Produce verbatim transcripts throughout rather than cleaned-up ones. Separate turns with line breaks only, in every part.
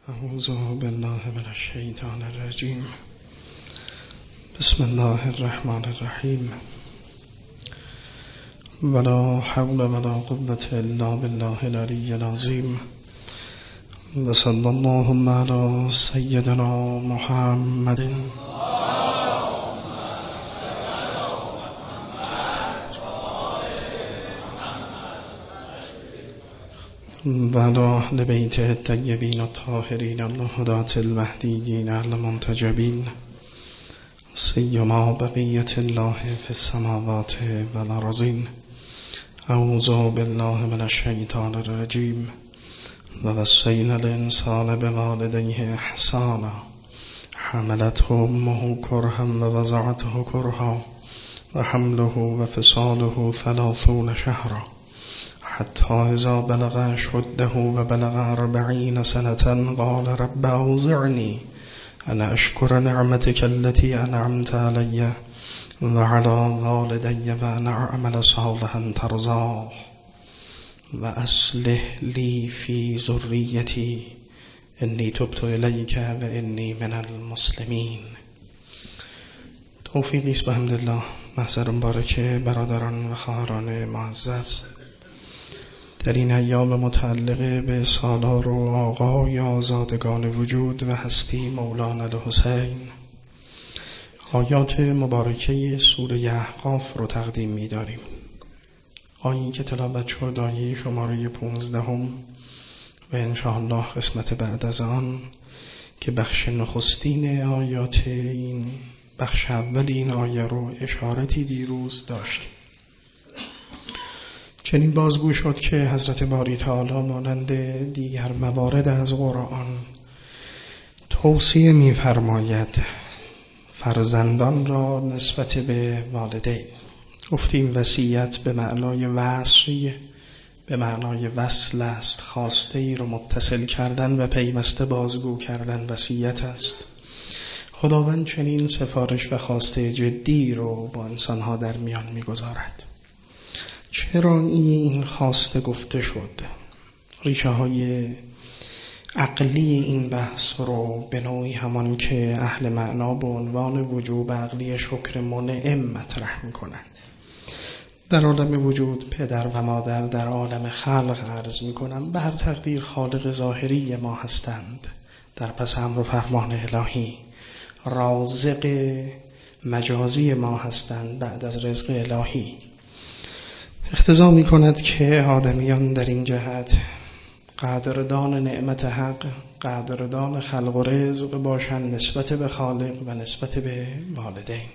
اعوذ بالله من الشیطان الرجیم. بسم الله الرحمن الرحیم. ولا حول ولا قوة الا بالله العلی العظیم. و صلی اللهم علی سیدنا محمد و علی اهل بیت الطیبین الطاهرین الهداة المهدیین المنتجبین، سیما بقیة الله فی السماوات والارضین. اعوذ بالله من الشیطان الرجیم. و وصینا الانسان بوالدیه احسانا حملته امه کرها و وضعته کرها و حمله و فصاله ثلاثون شهرا حتی اذا بلغ اشده و بلغ اربعین سنة قال رب اوزعنی ان اشکر نعمتك التي انعمت علی و علی والدی و ان اعمل صالحا ترضاه و اصلح لی فی ذریتی انی تبت الیک و انی من المسلمین. توفیقی است بحمدالله. محضر مبارک برادران و خواهران معزز، در این ایام متعلق به سالار و آقای آزادگان وجود و هستی مولانا الحسین، آیات مبارکه سوره احقاف رو تقدیم می داریم. آیه‌ای که تلاوت شد آیه شماره پونزدهم و انشاءالله قسمت بعد از آن که بخش نخستین آیات این بخش اول این آیه رو اشارتی دیروز داشتیم. چنین بازگو شد که حضرت باری تعالی مانند دیگر موارد از قرآن توصیه می‌فرماید فرزندان را نسبت به والدین. گفتیم وصیت به معنای وصیه، به معنای وصل است، خواسته ای رو متصل کردن و پیوسته بازگو کردن وصیت است. خداوند چنین سفارش و خواسته جدی رو با انسانها در میان می‌گذارد. چرا این خواسته گفته شد؟ ریشه های عقلی این بحث رو به نوعی همان که اهل معنا به عنوان وجوب عقلی شکر منعم مطرح میکنند. در عالم وجود پدر و مادر در عالم خلق عرض میکنم به هر تقدیر خالق ظاهری ما هستند، در پس امر و فرمان الهی رازق مجازی ما هستند بعد از رزق الهی. اقتضا می کند که آدمیان در این جهت قدردان نعمت حق، قدردان خلق و رزق باشند نسبت به خالق و نسبت به والدین.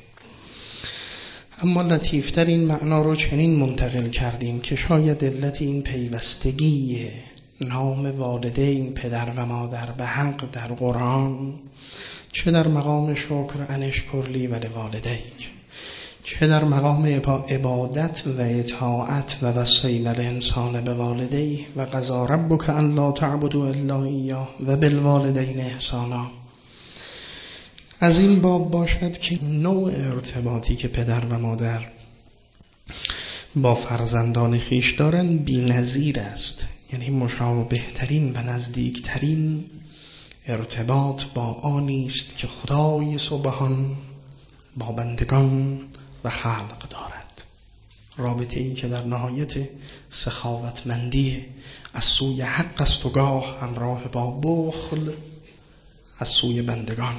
اما لطیفتر این معنا رو چنین منتقل کردیم که شاید علت این پیوستگی نام والدین پدر و مادر به حق در قرآن، چه در مقام شکر انشکر لی و لوالدیک، چه در مقام عبادت و اطاعت و وصینا الانسان بوالدیه و قضا ربک ان لا تعبدوا الا ایاه و بالوالدین احسانا، از این باب باشد که نوع ارتباطی که پدر و مادر با فرزندان خیش دارن بی‌نظیر است. یعنی مشابه ترین و نزدیکترین ارتباط با آنی است که خدای سبحان با بندگان و خلق دارد. رابطه ای که در نهایت سخاوتمندی از سوی حق است و گاه همراه با بخل از سوی بندگان.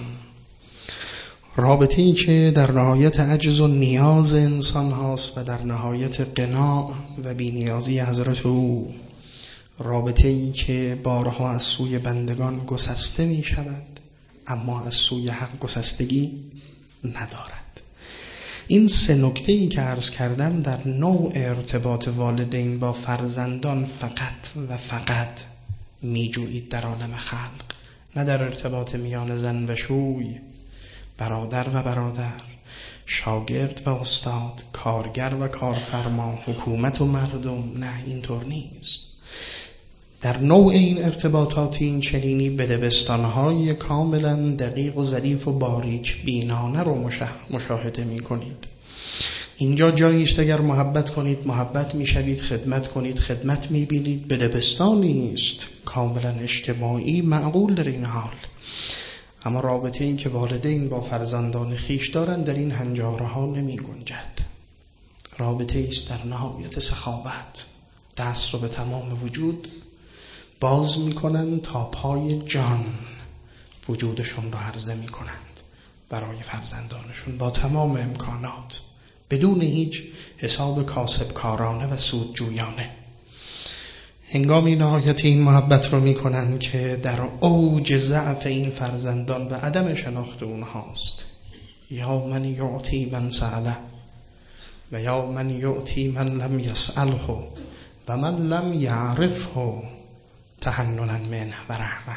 رابطه ای که در نهایت عجز و نیاز انسان هاست و در نهایت قناع و بینیازی حضرت او. رابطه ای که بارها از سوی بندگان گسسته می شود اما از سوی حق گسستگی ندارد. این سه نکته ای که عرض کردم در نوع ارتباط والدین با فرزندان فقط و فقط می جویید در عالم خلق، نه در ارتباط میان زن و شوی، برادر و برادر، شاگرد و استاد، کارگر و کارفرما، حکومت و مردم. نه، اینطور نیست. در نوع این ارتباطات این چنینی به دبستانهای کاملا دقیق و ظریف و باریک بینانه رو مشاهده می کنید. اینجا جایی است اگر محبت کنید محبت میشوید، خدمت کنید خدمت میبینید. به دبستانی است کاملا اجتماعی معقول در این حال، اما رابطه این که والدین با فرزندان خیش دارند در این هنجاره ها نمی گنجد. رابطه است در نهایت سخاوت، دست رو به تمام وجود باز میکنند تا پای جان وجودشون رو عرضه میکنند برای فرزندانشون با تمام امکانات، بدون هیچ حساب کاسب کارانه و سودجویانه. هنگامی نهایت این محبت رو میکنن که در اوج ضعف این فرزندان و عدم شناخت اونهاست. یا من یعطی من سأله و یا من یعطی من لم یسأله و من لم یعرفه تحننا منه و رحمه.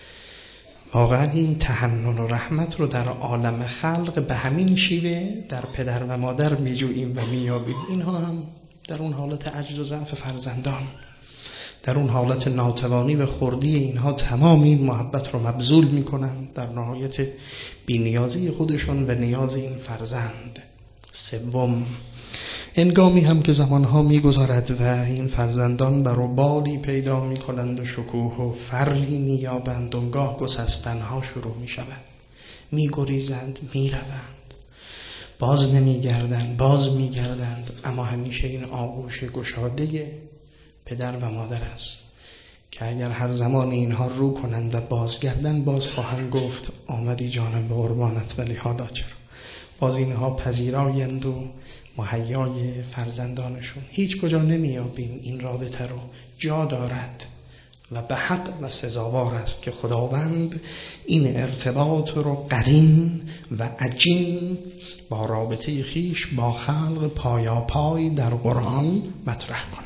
واقعا این تحنن و رحمت رو در عالم خلق به همین شیوه در پدر و مادر میجوییم و میابیم. اینها هم در اون حالت عجز و ضعف فرزندان، در اون حالت ناتوانی و خردی اینها تمام این محبت رو مبذول میکنن در نهایت بی‌نیازی خودشون و نیاز این فرزند. سوم، هنگامی هم که زمانها میگذارد و این فرزندان بر و بالی پیدا میکنند و شکوه و فرحی مییابند، اونگاه گسستنها شروع میشود، میگریزند، میروند، باز نمیگردند، باز میگردند، اما همیشه این آغوش گشاده پدر و مادر است که اگر هر زمان اینها رو کنند و بازگردند باز خواهند گفت آمدی جانم به قربانت، ولی حالا چرا؟ باز اینها پذیرایند و مهیای فرزندانشون. هیچ کجا نمیابیم این رابطه رو جا دارد و به حق و سزاوار است که خداوند این ارتباط رو قرین و عجین با رابطه خیش با خلق پایاپای در قرآن مطرح کند.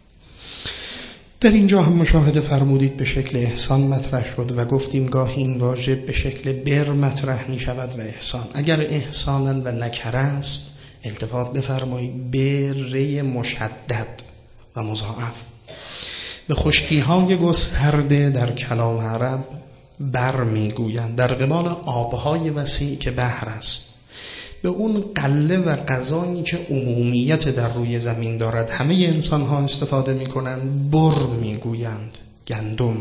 در اینجا هم مشاهده فرمودید به شکل احسان مطرح شد و گفتیم گاهی این واژه به شکل بر مطرح می شود و احسان. اگر احسانا و نکره است التفات بفرمایید بر مشدد و مضاعف. به خشکی های گسترده در کلام عرب بر می گویند در قبال آبهای وسیع که بحر است. به اون قله و غذایی که عمومیت در روی زمین دارد همه انسان ها استفاده می کنند بر می گویند گندم.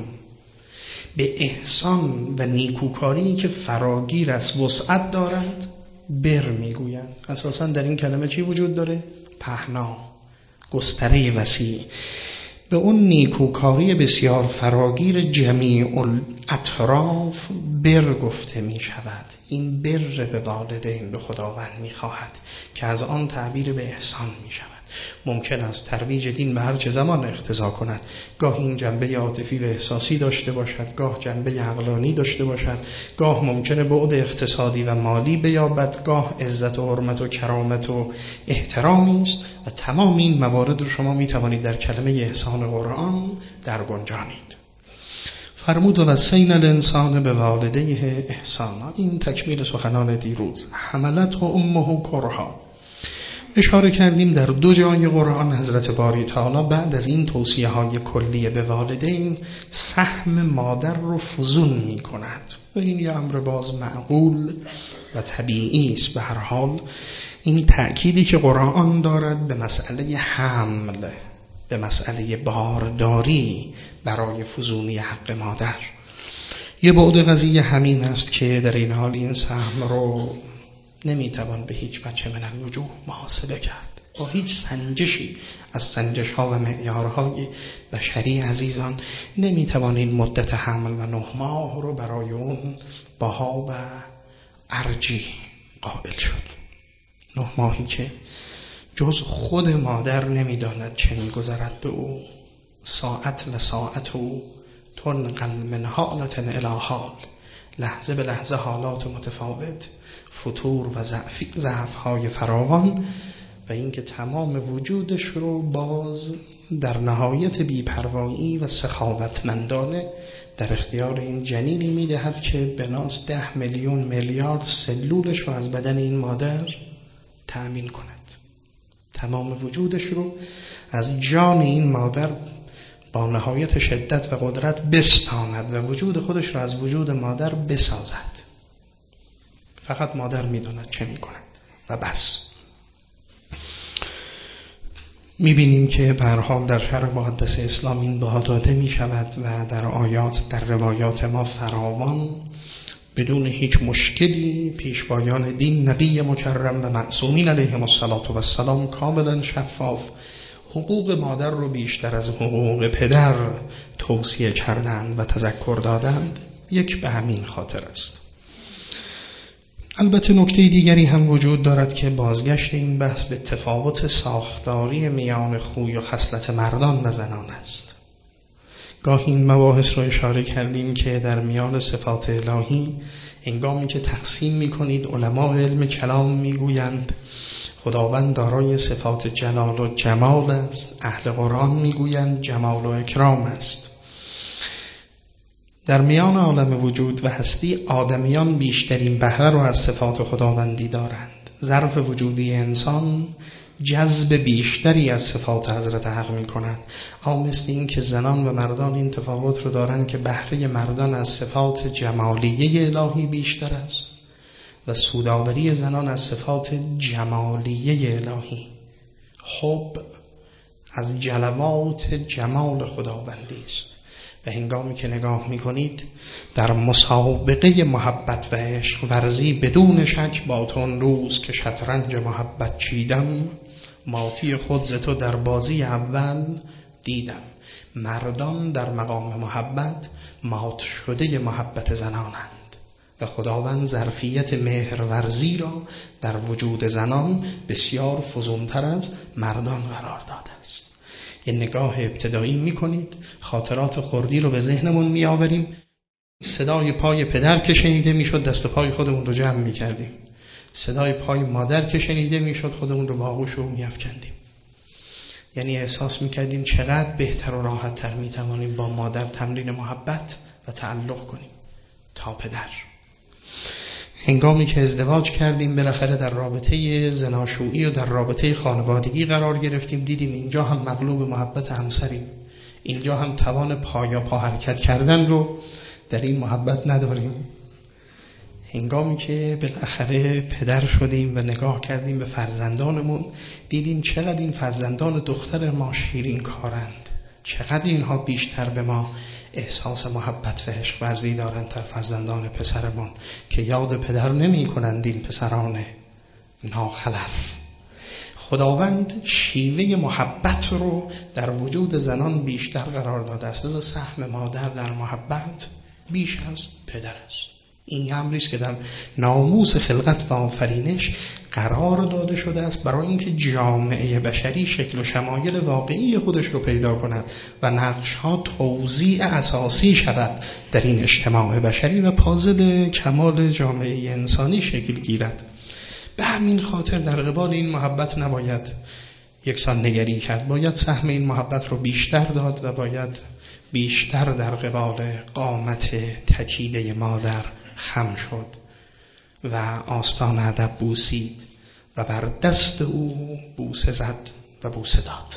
به احسان و نیکوکاری که فراگیر است وسعت دارد بر می گویند. اساسا در این کلمه چی وجود داره؟ پهنا، گستره وسیع. به اون نیکوکاری بسیار فراگیر جمیع الاطراف بر گفته می شود. این بر به والدین به خداوند می خواهد که از آن تعبیر به احسان می شود. ممکن است ترویج دین به هر چه زمان اقتضا کند، گاه این جنبه عاطفی و احساسی داشته باشد، گاه جنبه عقلانی داشته باشد، گاه ممکنه بعد اقتصادی و مالی بیابد، گاه عزت و حرمت و کرامت و احترامی است و تمام این موارد رو شما می توانید در کلمه احسان قرآن در گنجانید. فرمود و وصینا الانسان به والدیه احسانا. این تکمیل سخنان دیروز. حملته امه کرها. اشاره کردیم در دو جای قرآن حضرت باری تعالی بعد از این توصیه های کلیه به والدین سهم مادر رو فزون می کند و این یه امر باز معقول و طبیعی است. به هر حال این تأکیدی که قرآن دارد به مسئله حمل، به مسئله بارداری برای فزونی حق مادر، یه بعد قضیه همین است که در این حال این سهم رو نمیتوان به هیچ وجه من الوجوه محاسبه کرد. با هیچ سنجشی از سنجش ها و معیارهای بشری عزیزان نمیتوان این مدت حمل و نه ماه رو برای اون بها و ارجی قائل شد. نه ماهی که جز خود مادر نمیداند چه میگذرد به او، ساعت و ساعت او تنقل من حالت الی حال، لحظه به لحظه حالات متفاوت، فتور و ضعف های فراوان و اینکه تمام وجودش رو باز در نهایت بی‌پروایی و سخاوتمندانه در اختیار این جنینی میدهد که بناس ده میلیون میلیارد سلولش رو از بدن این مادر تأمین کند. تمام وجودش رو از جان این مادر با نهایت شدت و قدرت بستاند و وجود خودش رو از وجود مادر بسازد. فقط مادر میداند چه میکند و بس. می‌بینیم که به هر حال در شرع مقدس اسلام این بها داده می‌شود و در آیات در روایات ما فراوان بدون هیچ مشکلی پیشوایان دین نبی مکرم و معصومین علیهم الصلاة و السلام کاملا شفاف حقوق مادر رو بیشتر از حقوق پدر توصیه کردند و تذکر دادند. یک به همین خاطر است. البته نکته دیگری هم وجود دارد که بازگشت این بحث به تفاوت ساختاری میان خوی و خصلت مردان و زنان است. گاهی این مباحث رو اشاره کردیم که در میان صفات الهی هنگامی که تقسیم می‌کنید علما علم کلام میگویند خداوند دارای صفات جلال و جمال است، اهل قرآن میگویند جمال و اکرام است. در میان عالم وجود و هستی آدمیان بیشترین بهره رو از صفات خداوندی دارند. ظرف وجودی انسان جذب بیشتری از صفات حضرت حق می کند. اما مثل این که زنان و مردان این تفاوت رو دارند که بهره مردان از صفات جمالیه الهی بیشتر است و سودآوری زنان از صفات جمالیه الهی. حب از جلوات جمال خداوندی است و هنگامی که نگاه میکنید در مسابقه محبت و عشق ورزی بدون شک با تو روز که شطرنج محبت چیدم ماتی خود ز تو در بازی اول دیدم. مردان در مقام محبت مات شده محبت زنانند و خداوند ظرفیت مهرورزی را در وجود زنان بسیار فزونتر از مردان قرار داده است. یه نگاه ابتدایی میکنید، خاطرات خردی رو به ذهنمون میآوریم. صدای پای پدر که شنیده میشد دست پای خودمون رو جمع میکردیم. صدای پای مادر که شنیده میشد خودمون رو با آغوش رو میافکندیم. یعنی احساس میکردیم چقدر بهتر و راحت تر میتوانیم با مادر تمرین محبت و تعلق کنیم تا پدر. هنگامی که ازدواج کردیم بالاخره در رابطه زناشویی و در رابطه خانوادگی قرار گرفتیم، دیدیم اینجا هم مغلوب محبت همسریم، اینجا هم توان پایا پا حرکت کردن رو در این محبت نداریم. هنگامی که بالاخره پدر شدیم و نگاه کردیم به فرزندانمون، دیدیم چقدر این فرزندان دختر ما شیرین کارند، چقدر اینها بیشتر به ما احساس محبت و عشق ورزی دارند تا فرزندان پسرمون که یاد پدر نمی کنند این پسران ناخلف. خداوند شیوه محبت رو در وجود زنان بیشتر قرار داده است. از سهم مادر در محبت بیش از پدر است. این امری است که در ناموس خلقت و آفرینش قرار داده شده است برای اینکه جامعه بشری شکل و شمایل واقعی خودش رو پیدا کند و نقش‌ها توزیع اساسی شود در این اجتماع بشری و پازل کمال جامعه انسانی شکل گیرد. به همین خاطر در قبال این محبت نباید یکسان نگری کرد، باید سهم این محبت رو بیشتر داد و باید بیشتر در قبال قامت تکیده مادر خم شد و آستان ادب بوسید و بر دست او بوسه زد و بوسه داد.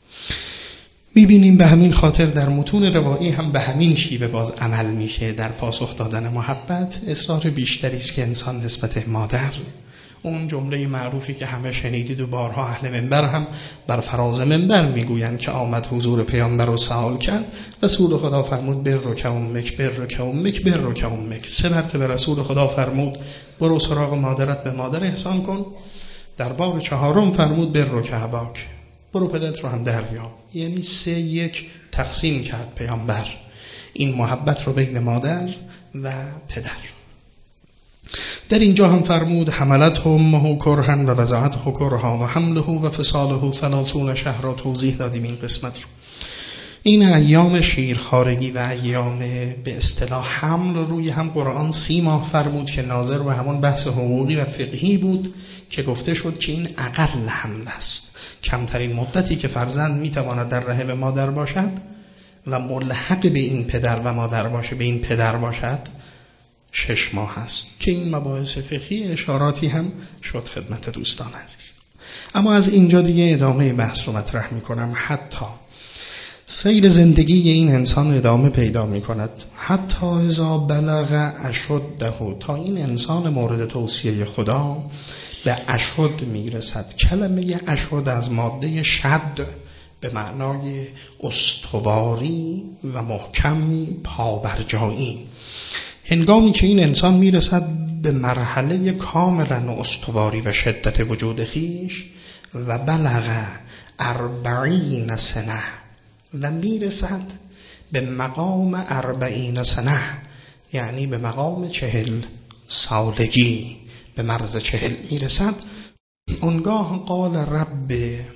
میبینیم به همین خاطر در متون روایی هم به همین شیوه باز عمل میشه. در پاسخ دادن محبت اصرار بیشتری است که انسان نسبت مادر، اون جمله معروفی که همه شنیدید و بارها اهل منبر هم بر فراز منبر میگویند که آمد حضور پیامبر و سوال کرد، رسول خدا فرمود بر رو که امک بر رو که امک بر رو که امک. سه مرتبه رسول خدا فرمود برو سراغ مادرت، به مادر احسان کن. در بار چهارم فرمود بر رو که اباک، برو پدرت رو هم دریاب. یعنی سه یک تقسیم کرد پیامبر این محبت رو بین مادر و پدر. در اینجا هم فرمود حملته امه کرها و وضعته کرها و حمله و فصاله ثلاثون شهر. توضیح دادیم این قسمت رو. این ایام شیرخوارگی و ایام به اصطلاح حمل روی هم قرآن سی ماه فرمود که ناظر به همون بحث حقوقی و فقهی بود که گفته شد که این اقل حمل است. کمترین مدتی که فرزند میتواند در رحم مادر باشد و ملحق به این پدر و مادر باشه، به این پدر باشد، شش ماه است که این مباحث فقهی اشاراتی هم شد خدمت دوستان عزیز. اما از اینجا دیگه ادامه بحث رو مطرح میکنم. حتی سیر زندگی این انسان ادامه پیدا میکند، حتی اذا بلغ اشده، تا این انسان مورد توصیه خدا به اشد میرسد. کلمه اشد از ماده شد به معنای استواری و محکم پابرجایی. هنگامی که این انسان میرسد به مرحله کاملا استواری و شدت وجود خیش و بلغ اربعین سنه و میرسد به مقام اربعین سنه، یعنی به مقام چهل سالگی، به مرز چهل میرسد، اونگاه قال رب،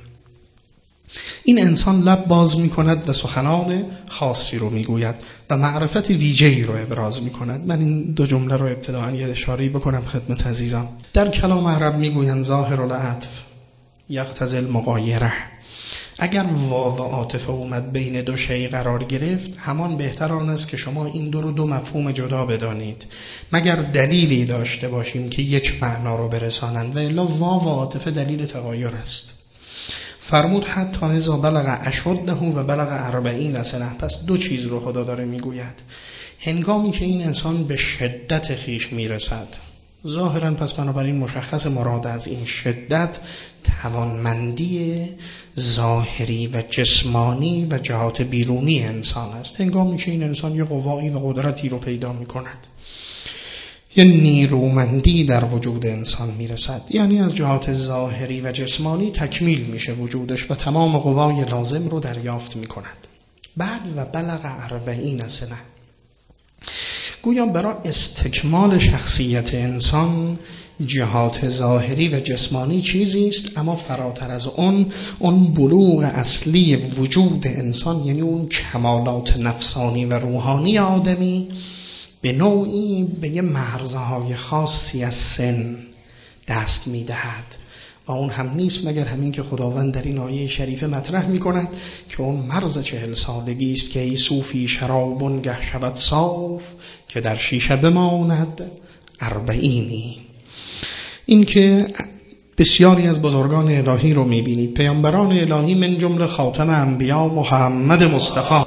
این انسان لب باز میکند و سخنان خاصی رو میگوید و معرفت ویژه‌ای رو ابراز میکند. من این دو جمله رو ابتداءً یه اشاره‌ای بکنم خدمت عزیزان. در کلام عرب میگویند ظاهر العطف یقتضی المغایره. اگر واو و عاطفه اومد بین دو شی قرار گرفت، همان بهتر آن است که شما این دو رو دو مفهوم جدا بدانید، مگر دلیلی داشته باشیم که یک معنا رو برسانند، و الا واو و عاطفه دلیل تغایر است. فرمود حتی اذا بلغ اشده و بلغ اربعین سنه. پس دو چیز رو خدا داره میگوید. هنگامی که این انسان به شدت خیش میرسد، ظاهرا پس بنابراین مشخص مراد از این شدت توانمندی ظاهری و جسمانی و جهات بیرونی انسان است. هنگامی که این انسان یه قوایی و قدرتی رو پیدا میکند، یه نیرومندی در وجود انسان میرسد، یعنی از جهات ظاهری و جسمانی تکمیل میشه وجودش و تمام قوای لازم رو دریافت میکند. بعد و بلغ اربعین سنه، گویا برای استکمال شخصیت انسان جهات ظاهری و جسمانی چیزی است، اما فراتر از اون اون بلوغ اصلی وجود انسان، یعنی اون کمالات نفسانی و روحانی آدمی، به نوعی به یه مرزهای خاصی از سن دست میدهد و اون هم نیست مگر همین که خداوند در این آیه شریفه مطرح میکند که اون مرز چهل سالگی است که ای صوفی شرابون گه شود صاف که در شیشه بماند اربعینی. این که بسیاری از بزرگان الهی رو میبینید، پیامبران الهی من جمله خاتم انبیا محمد مصطفی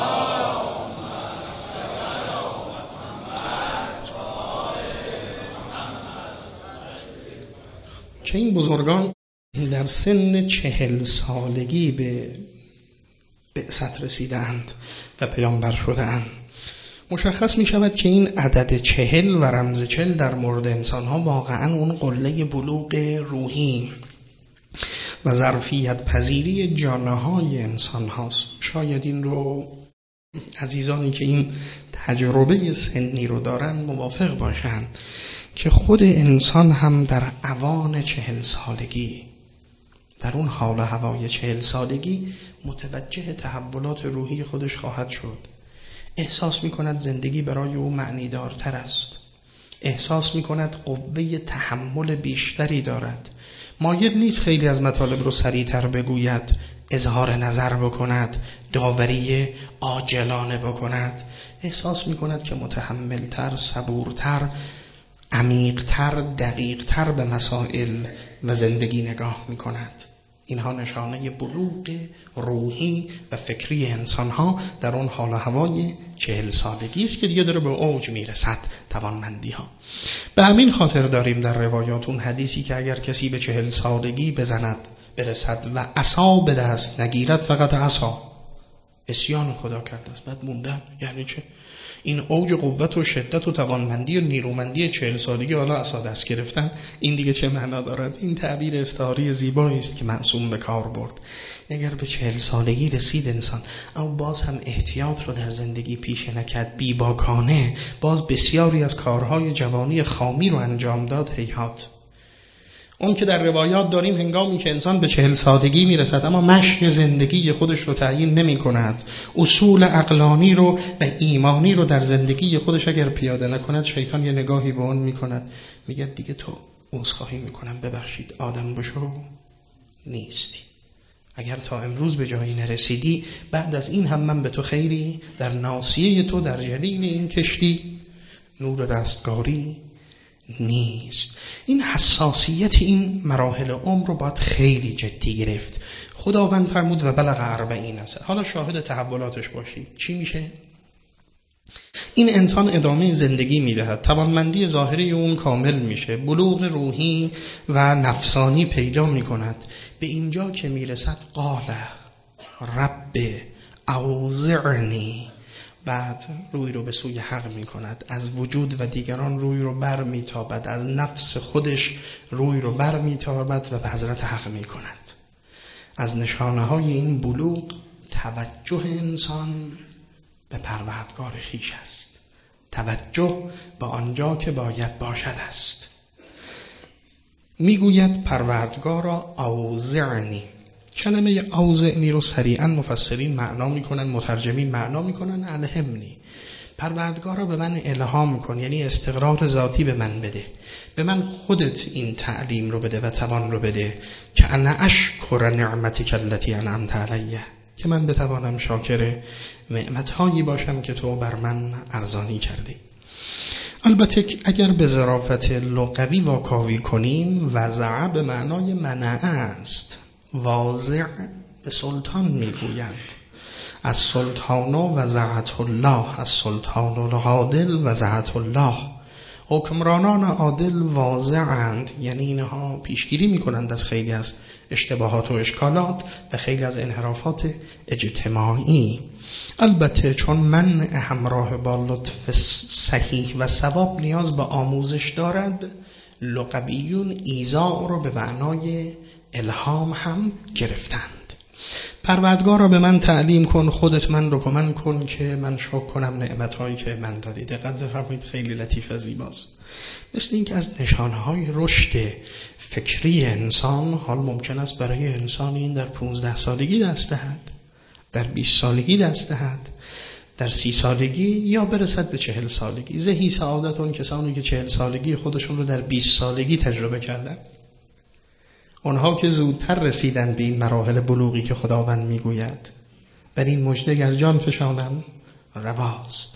که این بزرگان در سن چهل سالگی به بعثت رسیدند و پیامبر شدند. مشخص می شود که این عدد چهل و رمز چهل در مورد انسان ها واقعا اون قله بلوغ روحی و ظرفیت پذیری جانه های انسان هاست. شاید این رو عزیزانی که این تجربه سنی رو دارن موافق باشند که خود انسان هم در اوان چهل سالگی، در اون حال و هوای چهل سالگی متوجه تحولات روحی خودش خواهد شد. احساس می کند زندگی برای او معنی دارتر است. احساس می کند قوه تحمل بیشتری دارد. مایل نیست خیلی از مطالب رو سریعتر بگوید، اظهار نظر بکند، داوری عاجلانه بکند. احساس می کند که متحملتر، صبورتر، عمیقتر، دقیقتر به مسائل و زندگی نگاه می کند. اینها نشانه بلوغ روحی و فکری انسانها در اون حال و هوای چهل سالگی است که دیگه داره به اوج میرسد توانمندی ها. به همین خاطر داریم در روایات اون حدیثی که اگر کسی به چهل سالگی بزند برسد و عصا به دست نگیرد، فقط عصا عصیان خدا کرده است. بعد موندن یعنی چه؟ این اوج قوت و شدت و توانمندی و نیرومندی چهل سالگی، حالا عصا دست گرفتن، این دیگه چه معنا دارد؟ این تعبیر استعاری زیبایی است که معصوم به کار برد. اگر به چهل سالگی رسید انسان اما باز هم احتیاط رو در زندگی پیش نکرد، بیباکانه باز بسیاری از کارهای جوانی خامی رو انجام داد، هیهات. اون که در روایات داریم هنگامی که انسان به چهل سالگی میرسد اما مشی زندگی خودش رو تعیین نمی کند، اصول عقلانی رو و ایمانی رو در زندگی خودش اگر پیاده نکند، شیطان یه نگاهی به اون میکند، میگه دیگه تو عذرخواهی میکنم، ببخشید، آدم بشو نیستی. اگر تا امروز به جایی نرسیدی، بعد از این هم من به تو خیری در ناصیه تو در جلیل این کشتی نور رستگاری نیست. این حساسیت این مراحل عمر رو باید خیلی جدی گرفت. خداوند فرمود و بلغ اربعین سنه. حالا شاهد تحولاتش باشید. چی میشه؟ این انسان ادامه زندگی میدهد، توانمندی ظاهری اون کامل میشه، بلوغ روحی و نفسانی پیدا میکند. به اینجا که میرسد قال رب اوزعنی، بعد روی رو به سوی حق میکند، از وجود و دیگران روی رو بر میتابد، از نفس خودش روی رو بر میتابد و به حضرت حق میکند. از نشانه های این بلوغ توجه انسان به پروردگار خویش است، توجه به آنجا که باید باشد است. میگوید پروردگارا اوزعنی. کلمه اوزعنی رو سریعا مفسرین معنا میکنن، مترجمین معنا میکنن الهمنی. پروردگارا به من الهام کن، یعنی استقرار ذاتی به من بده، به من خودت این تعلیم رو بده و توان رو بده که انا اشکر نعمتک التی انعمت علیه، که من بتوانم شاکر نعمت‌هایی باشم که تو بر من ارزانی کردی. البته اگر به ظرافت لغوی واکاوی کنیم، وضع به معنای منع است. واضع به سلطان میگویند، از سلطان وضعت الله، از سلطان العادل وضعت الله. حکمرانان عادل واضعند، یعنی اینها پیشگیری میکنند از خیلی از اشتباهات و اشکالات و خیلی از انحرافات اجتماعی. البته چون من همراه با لطف صحیح و ثواب نیاز به آموزش دارد، لغویون ایذاء رو به معنای الهام هم گرفتند. پروردگار را به من تعلیم کن، خودت من رو کمک کن که من شکر کنم نعمت‌هایی که من دادی. دقت بفرمایید، خیلی لطیف و زیباست. مثل این که از نشانه‌های رشد فکری انسان، حال ممکن است برای انسان این در پونزده سالگی دست دهد، در بیست سالگی دست دهد، در سی سالگی یا برسد به چهل سالگی. زهی سعادت اون کسانی که چهل سالگی خودشون رو در بیست سالگی تجربه کردن، اونها که زودتر رسیدن به این مراحل بلوغی که خداوند میگوید بر این مژده گر جان فشانم رواست.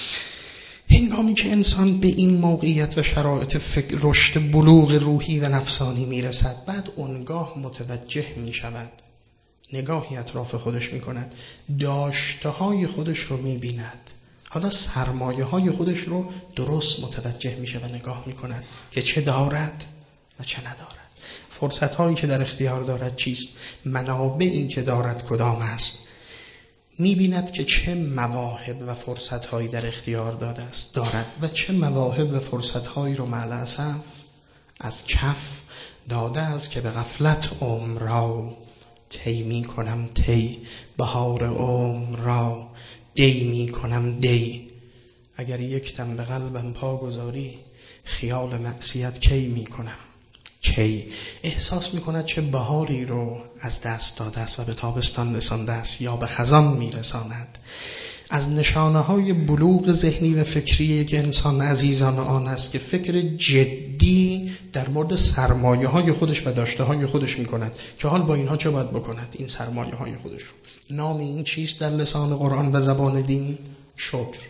هنگامی که انسان به این موقعیت و شرایط فکر رشد بلوغ روحی و نفسانی میرسد، بعد اونگاه متوجه میشود، نگاهی اطراف خودش میکند، داشته های خودش رو میبیند، حالا سرمایه های خودش رو درست متوجه میشه و نگاه میکند که چه دارد و چه ندارد، فرصت هایی که در اختیار دارد چیست، منابعی که دارد کدام است. می‌بیند که چه مواهب و فرصت هایی در اختیار داده است دارد و چه مواهب و فرصت هایی رو مع الاسف از کف داده است که به غفلت عمر را طی می‌کنم طی، بهار عمر را دی می‌کنم دی. اگر یک دم به قلبم پا گذاری، خیال معصیت کی می‌کنم کی. احساس میکند چه بهاری رو از دست داده است و به تابستان رسانده است یا به خزان میرساند. از نشانه های بلوغ ذهنی و فکری که انسان عزیزان آن است که فکر جدی در مورد سرمایه های خودش و داشته های خودش میکند که حال با اینها چه باید بکند. این سرمایه های خودش رو، نام این چیست در لسان قرآن و زبان دین؟ شکر.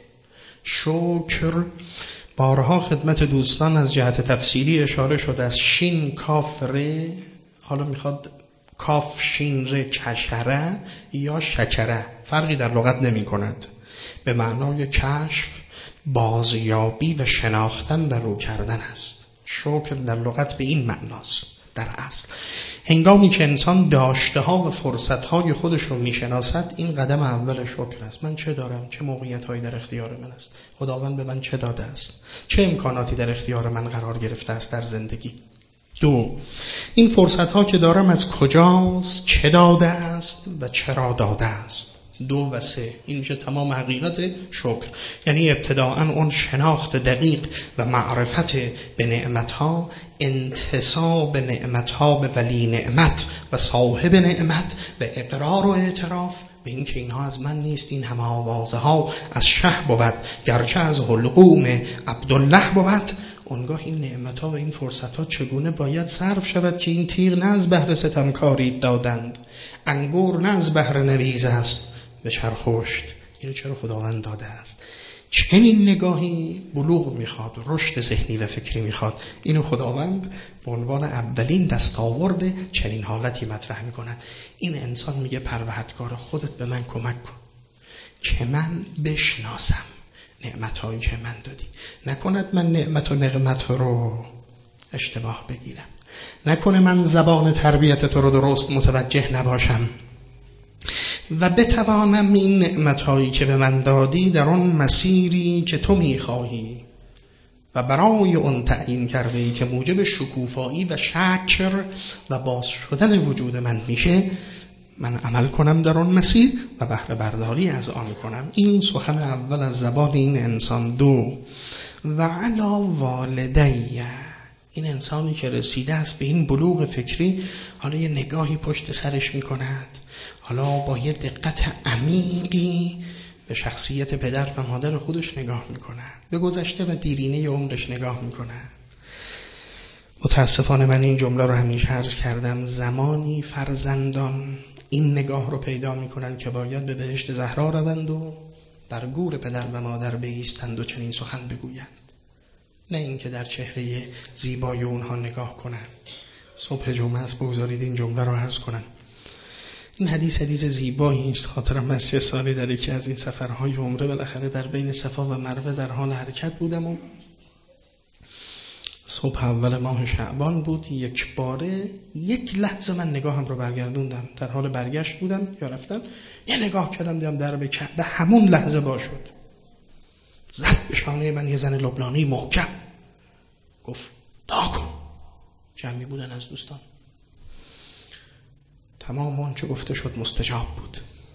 شکر بارها خدمت دوستان از جهت تفسیری اشاره شده از شین کاف ر، حالا میخواد کاف شین ر کشره یا شکره، فرقی در لغت نمی کند، به معنای کشف، بازیابی و شناختن در رو کردن است. شکر در لغت به این معناست در اصل. هنگامی که انسان داشته ها و فرصت های خودش رو میشناسد، این قدم اول شکر است. من چه دارم؟ چه موقعیت هایی در اختیار من است؟ خداوند به من چه داده است؟ چه امکاناتی در اختیار من قرار گرفته است در زندگی؟ دو، این فرصت ها که دارم از کجاست؟ چه داده است و چرا داده است؟ دو و سه، این میشه تمام حقیقت شکر. یعنی ابتداءً اون شناخت دقیق و معرفت به نعمتها، انتساب نعمتها به ولی نعمت و صاحب نعمت و اقرار و اعتراف به این که اینها از من نیست، این همه آوازه ها از شه بود گرچه از حلقوم عبدالله بود. اونگاه این نعمتها و این فرصتها چگونه باید صرف شود که این تیغ نه از بهر ستمکاری دادند، انگور نه از بهر نریز است به چرخشت. اینو چرا خداوند داده است؟ چنین نگاهی بلوغ میخواد، رشد ذهنی و فکری میخواد. اینو خداوند به عنوان اولین دستاورد چنین حالتی مطرح میکند. این انسان میگه پروردگار خودت به من کمک کن که من بشناسم نعمت‌هایی که من دادی. نکند من نعمت و نقمت رو اشتباه بگیرم، نکنه من زبان تربیت تو رو درست متوجه نباشم و بتوانم این نعمت‌هایی که به من دادی در آن مسیری که تو می‌خواهی و برای اون تعیین کرده‌ای که موجب شکوفایی و شکر و باز شدن وجود من میشه، من عمل کنم در آن مسیر و بهره برداری از آن کنم. این سخن اول از زبان این انسان. دو، و علی والدی، این انسانی که رسیده است به این بلوغ فکری، حالا یه نگاهی پشت سرش میکند، حالا با یه دقت عمیقی به شخصیت پدر و مادر خودش نگاه میکند، به گذشته و دیرینه عمرش نگاه میکند. متاسفانه من این جمله رو همیشه عرض کردم، زمانی فرزندان این نگاه رو پیدا میکنن که باید به بهشت زهرا روند و در گور پدر و مادر بایستند و چنین سخن بگویند، نه اینکه در چهره زیبای اونها نگاه کنند. صبح جمعه است، بگذارید این جمله رو عرض کنم. این حدیث حدیث زیبایی است. خاطرم من سه سالی در یکی از این سفرهای عمره بالاخره در بین صفا و مروه در حال حرکت بودم و صبح اول ماه شعبان بود. یک باره یک لحظه من نگاهم رو برگردوندم، در حال برگشت بودم یا رفتم، یه نگاه کردم دیدم درب کعبه همون لحظه باز شد. زد به شانه من یه زن لبنانی محکم، گفت دعا کن. جمعی بودن از دوستان. تمام آنچه گفته شد مستجاب بود.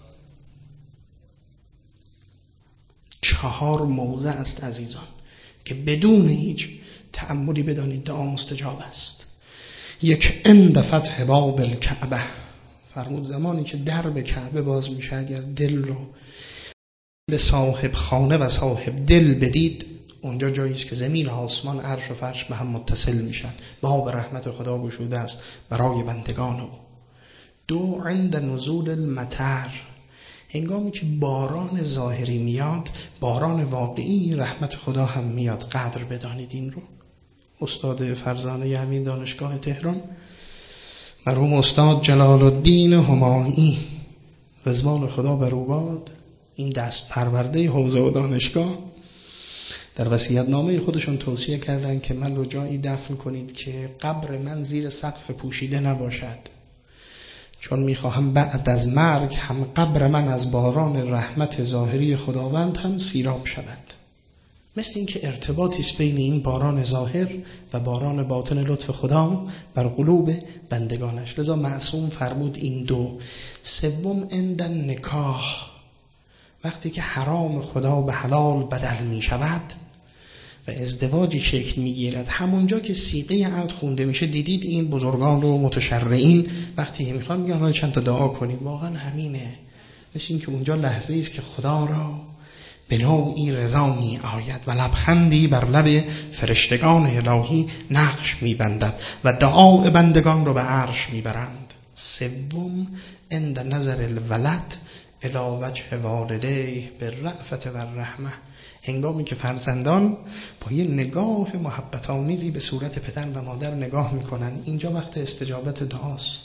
چهار موضع است عزیزان که بدون هیچ تأملی بدانید دعا مستجاب است. یک، عند فتح باب الکعبه، فرمود زمانی که در به کعبه باز میشه، اگر دل رو به صاحب خانه و صاحب دل بدید، اونجا جایی است که زمین و آسمان، عرش و فرش به هم متصل میشن، باب رحمت خدا گشوده است برای بندگان او. دو، عند نزول المطر، هنگامی که باران ظاهری میاد، باران واقعی رحمت خدا هم میاد. قدر بدانید این رو. استاد فرزانه همین دانشگاه تهران، مرحوم استاد جلال الدین همایی رضوان خدا بر او باد، این دست پرورده حوزه و دانشگاه، در وصیت‌نامه خودشون توصیه کردن که من رو جایی دفن کنید که قبر من زیر سقف پوشیده نباشد، چون میخواهم بعد از مرگ هم قبر من از باران رحمت ظاهری خداوند هم سیراب شود. مثل این که ارتباطی است بین این باران ظاهر و باران باطن لطف خدا بر قلوب بندگانش. لذا معصوم فرمود این دو. سوم، عند نکاح، وقتی که حرام خدا به حلال بدل می شود و ازدواجی شکل می گیرد، همونجا که صیغه عقد خونده میشه، دیدید این بزرگان و متشرعین وقتی میخوان میگن چند تا دعا کنید، واقعا همینه. مثل این که اونجا لحظه است که خدا را به نوعی رضا می آید و لبخندی بر لب فرشتگان الهی نقش می بندد و دعای بندگان رو به عرش می برند. سوم، عند نظر الولد الی وجه والدیه بالرأفة والرحمة، هنگامی که فرزندان با یه نگاه محبت آمیزی به صورت پدر و مادر نگاه میکنن، اینجا وقت استجابت دعاست.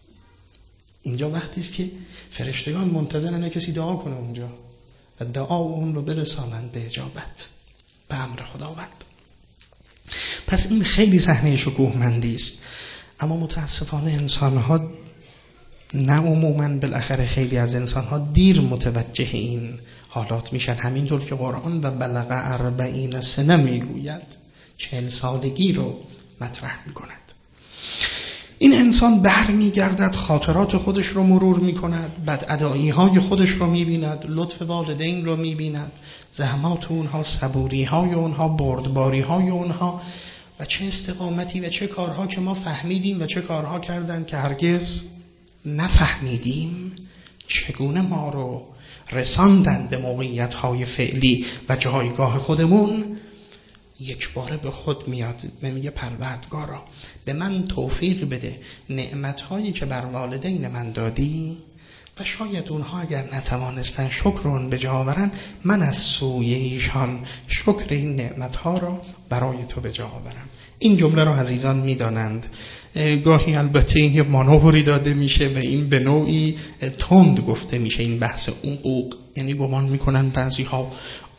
اینجا وقتی است که فرشتگان منتظرن کسی دعا کنه اونجا و دعا اون رو برسانند به اجابت، به امر خداوند. پس این خیلی صحنه شکوهمندی است. اما متاسفانه انسان‌ها، نه عموماً، بالاخره خیلی از انسان‌ها دیر متوجه این حالات میشن. همینطور که قرآن و بلغ اربعین سنه میگوید، چهل سالگی رو مطرح میکند. این انسان بر میگردد، خاطرات خودش رو مرور میکند، بدادایی های خودش رو میبیند، لطف والدین رو میبیند، زحمات اونها، صبوری های اونها، بردباری های اونها و چه استقامتی و چه کارها که ما فهمیدیم و چه کارها کردن که هرگز نفهمیدیم، چگونه ما رو رساندن به موقعیت های فعلی و جایگاه خودمون. یک باره به خود میاد و میگه پروردگارا به من توفیق بده نعمت هایی که بر والدین من دادی و شاید اونها اگر نتوانستن شکر اون به جا آورن، من از سوی ایشان شکر این نعمت ها را برای تو به جا آورم. این جمله را عزیزان میدانند. گاهی البته این یه مانوری داده میشه و این به نوعی تند گفته میشه، این بحث حقوق، یعنی گمان میکنن بعضی ها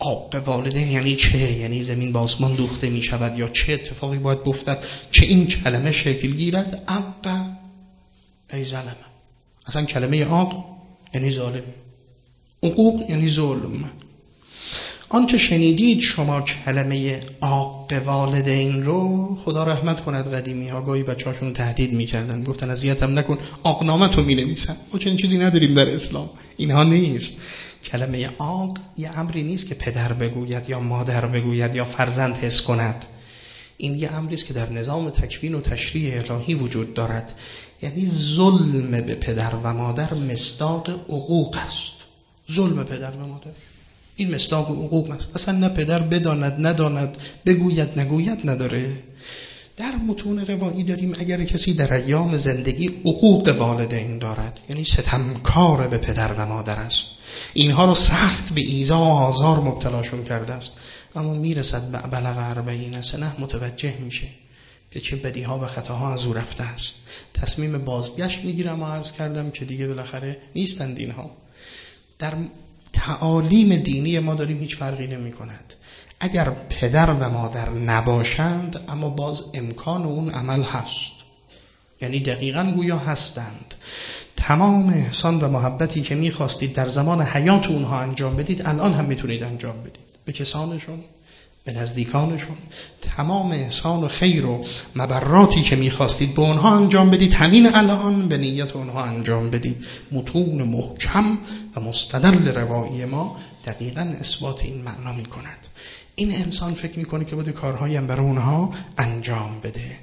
عاق والدین یعنی چه؟ یعنی زمین با آسمان دوخته می شود یا چه اتفاقی باید بیفتد که این کلمه شکل گیرد؟ عق ای ظلم. اصلا کلمه عاق یعنی ظالم، عقوق یعنی ظلم. آنچه شنیدید شما کلمه عاق والدین رو، خدا رحمت کند قدیمی ها گاهی بچه‌هاشون تهدید می‌کردن، گفتن اذیتم نکن، عاقنامه‌تو می‌نویسن. ما چنین چیزی نداریم در اسلام، اینها نیست. کلمه عاق یه امری نیست که پدر بگوید یا مادر بگوید یا فرزند حس کند. این یه امری است که در نظام تکوین و تشریع الهی وجود دارد. یعنی ظلم به پدر و مادر مصداق عقوق است. ظلم پدر و مادر این مصداق حقوق است. اصلا نه پدر بداند نداند، بگوید نگوید نداره. در متون روایی داریم اگر کسی در ایام زندگی حقوق والدین دارد، یعنی ستمکار به پدر و مادر است، اینها رو سخت به ایذا و آزار مبتلاشون کرده است، اما میرسد به بلغ اربعین سنه متوجه میشه که چه بدیها و خطاها از او رفته است. تصمیم بازگشت میگیرم و عرض کردم که دیگه بالاخره نیستند اینها. در تعالیم دینی ما داریم هیچ فرقی نمی کند. اگر پدر و مادر نباشند اما باز امکان اون عمل هست، یعنی دقیقاً گویا هستند. تمام احسان و محبتی که میخواستید در زمان حیات اونها انجام بدید الان هم میتونید انجام بدید، به کسانشون، به نزدیکانشون. تمام احسان و خیر و مبراتی که میخواستید به اونها انجام بدید همین الان به نیت اونها انجام بدید. متون محکم و مستدل روایی ما دقیقاً اثبات این معنا میکند. این انسان فکر میکنه که باید کارهایی هم برای اونها انجام بده.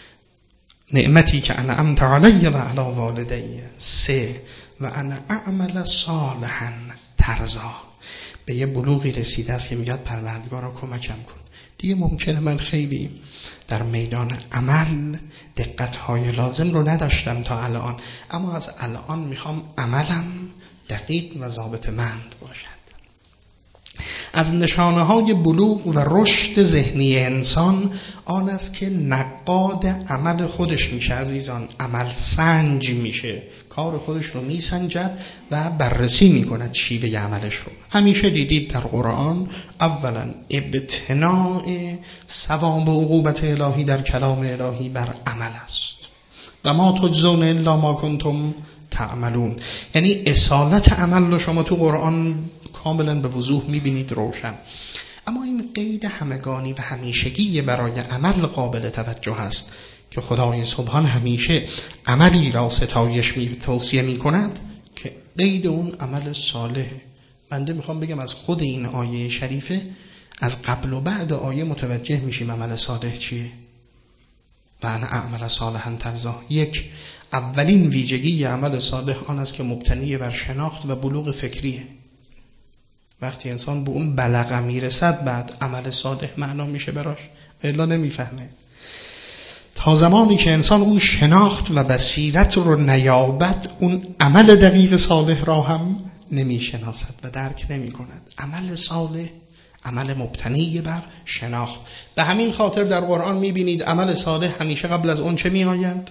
نعمتی که انا انعمت علی و علی والدی سه و انا اعمل صالحا ترضا. به یه بلوغی رسیده است که میگه پروردگارا کمکم کن. دیگه ممکنه من خیلی در میدان عمل دقت‌های لازم رو نداشتم تا الان، اما از الان میخوام عملم دقیق و ضابطه‌مند باشد. از نشانه‌های بلوغ و رشد ذهنی انسان آن است که نقاد عمل خودش میشه عزیزان، عمل سنج میشه، کار خودش رو میسنجد و بررسی میکند شیوه عملش رو. همیشه دیدید در قرآن اولا ابتناء ثواب و عقوبت الهی در کلام الهی بر عمل است و ما تجزون الا ما کنتم تعملون، یعنی اصالت عمل رو شما تو قرآن کاملا به وضوح میبینید روشن. اما این قید همگانی و همیشگی برای عمل قابل توجه است که خدای سبحان همیشه عملی را ستایش می توصیه می کند که قید اون عمل صالح. بنده میخوام بگم از خود این آیه شریفه از قبل و بعد آیه متوجه میشیم عمل صالح چیه. و انا اعمل صالحا ترضا. یک، اولین ویژگی عمل صالح آن است که مبتنی بر شناخت و بلوغ فکریه. وقتی انسان به اون بلغ میرسد بعد عمل صالح معنا میشه براش، الا نمیفهمه. تا زمانی که انسان اون شناخت و بصیرت رو نیابد اون عمل دقیق صالح را هم نمیشناسد و درک نمی کند. عمل صالح عمل مبتنی بر شناخت. به همین خاطر در قرآن میبینید عمل صالح همیشه قبل از اون چه میآید؟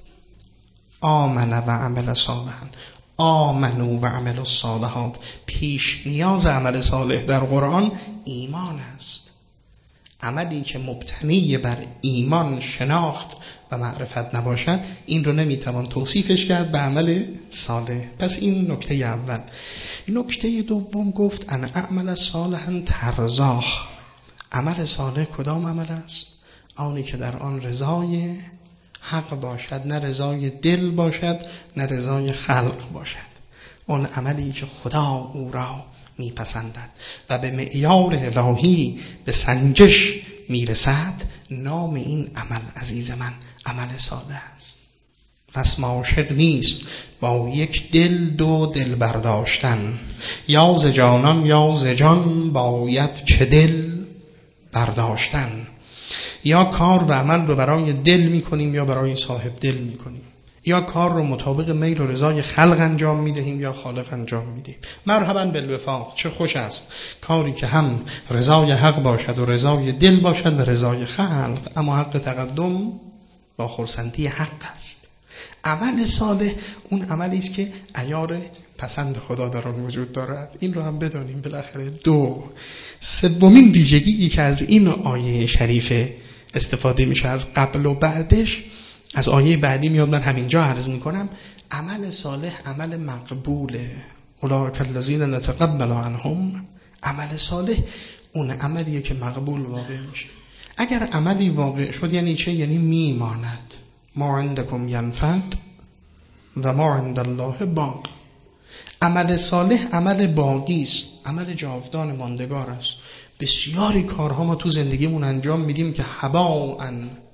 آمن و عمل صالحا. آمنو و عمل الصالحات. پیش نیاز عمل صالح در قرآن ایمان است. عملی که مبتنی بر ایمان، شناخت و معرفت نباشد این رو نمیتوان توصیفش کرد به عمل صالح. پس این نکته اول. نکته دوم گفت ان اعمل صالحا ترضا. عمل صالح کدام عمل است؟ آنی که در آن رضای حق باشد، نه رضای دل باشد نه رضای خلق باشد. اون عملی که خدا او را میپسندد و به معیار الهی به سنجش میرسد، نام این عمل عزیز من عمل صالح است. پس عاشق نیست با یک دل دو دل برداشتن، یا ز جانان یا ز جان باید چه دل برداشتن. یا کار و عمل رو برای دل میکنیم یا برای صاحب دل میکنیم، یا کار رو مطابق میل و رضای خلق انجام میدهیم یا خالق انجام میدهیم. مرحبا بالوفاق، چه خوش است کاری که هم رضای حق باشد و رضای دل باشد و رضای خلق، اما حق تقدم با خرسندی حق است. عمل صالح اون عملی است که عیار پسند خدا در آن وجود دارد. این رو هم بدانیم. بالاخره دو سومین ویژگی که از این آیه شریفه استفاده میشه از قبل و بعدش، از آیه بعدی میاد، من همینجا عرض میکنم. عمل صالح عمل مقبوله. اولئک الذین نتقبل عنهم. عمل صالح اون عملیه که مقبول واقع میشه. اگر عملی واقع شد یعنی چه؟ یعنی میماند. ما عندکم ینفد و ما عند الله باق. عمل صالح عمل باقی است، عمل جاودان ماندگار است. بسیاری کارها ما تو زندگیمون انجام میدیم که هباء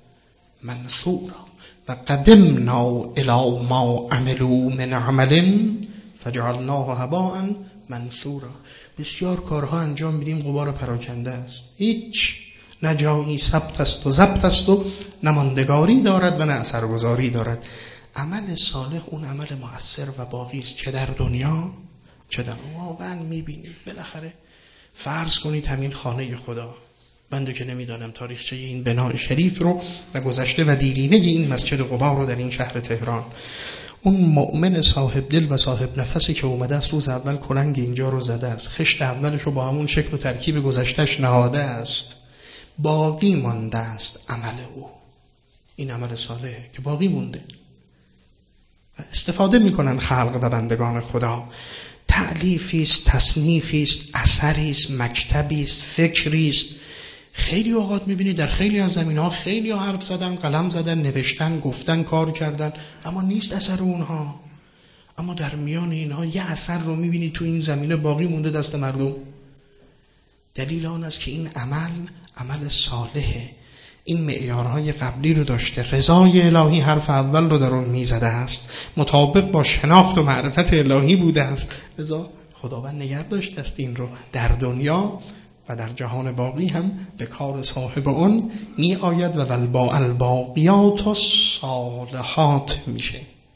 منثورا و قدمنا الی ما عملوا من عمل فجعلناه هباء منثورا. بسیار کارها انجام میدیم غبار پراکنده است، هیچ نه جایی ثبت است و ضبط است و نه ماندگاری دارد و نه اثرگذاری دارد. عمل صالح اون عمل مؤثر و باقی است، چه در دنیا چه در واقعا میبینید. بالاخره فرض کنید همین خانه خدا، بنده که نمیدانم تاریخچه این بنای شریف رو و گذشته و دیرینه این مسجد قبا رو در این شهر تهران، اون مؤمن صاحب دل و صاحب نفسی که اومده است روز اول کلنگ اینجا رو زده است، خشت اولش رو با همون شکل و ترکیب گذشتهش نهاده است، باقی مانده است عمل او. این عمل صالحه که باقی مونده. استفاده میکنن خلق و بندگان خدا. تألیفی است، تصنیفی است، اثری است، مکتبی است، فکری است. خیلی اوقات میبینید در خیلی از زمینه‌ها خیلی ها حرف زدن، قلم زدن، نوشتن، گفتن، کار کردن، اما نیست اثر اونها. اما در میان اینها یه اثر رو میبینید تو این زمینه باقی مونده دست مردم. دلیل آن است که این عمل عمل صالحه. این معیارهای قبلی رو داشته، رضای الهی حرف اول رو در اون میزده است، مطابق با شناخت و معرفت الهی بوده است، لذا خداوند نگه داشته است این رو در دنیا و در جهان باقی هم به کار صاحب اون می آید و با الباقیات الصالحات میشه.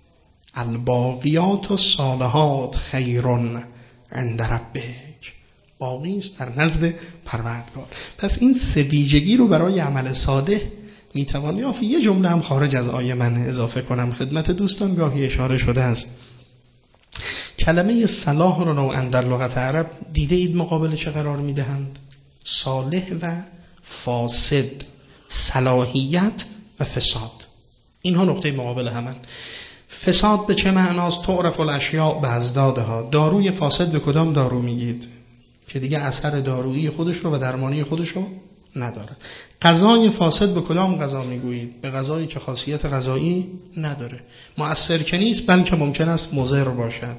الباقیات الصالحات خیرون عند ربک، باقی است در نزد پروردگار. پس این سه ویژگی رو برای عمل صالح میتوان یافت. یه جمله هم خارج از آیه من اضافه کنم خدمت دوستان، گاهی اشاره شده است. کلمه صلاح رو نوعاً در لغت عرب دیده اید مقابل چه قرار میدهند؟ صالح و فاسد، صلاحیت و فساد. اینها نقطه مقابل همن. فساد به چه معناست؟ تعرف الاشیاء به ازدادها. داروی فاسد به کدام دارو میگید که دیگه اثر دارویی خودش رو و درمانی خودش رو نداره؟ غذای فاسد به کدام غذا میگویید؟ به غذایی که خاصیت غذایی نداره، مؤثر که نیست بلکه ممکن است مضر باشد.